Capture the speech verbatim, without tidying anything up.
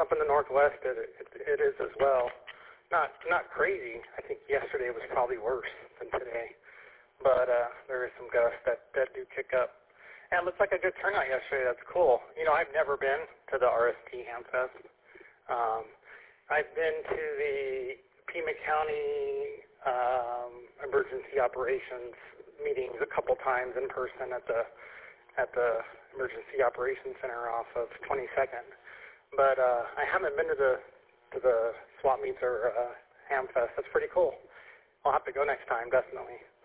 up in the Northwest, it, it, it is as well. Not not crazy. I think yesterday was probably worse than today. But uh, there is some gusts that, that do kick up. And it looks like a good turnout yesterday. That's cool. You know, I've never been to the R S T Hamfest. Um, I've been to the Pima County um, Emergency Operations meetings a couple times in person at the at the Emergency Operations Center off of twenty-second. But uh, I haven't been to the to the swap meets or uh, Hamfest. That's pretty cool. I'll have to go next time, definitely.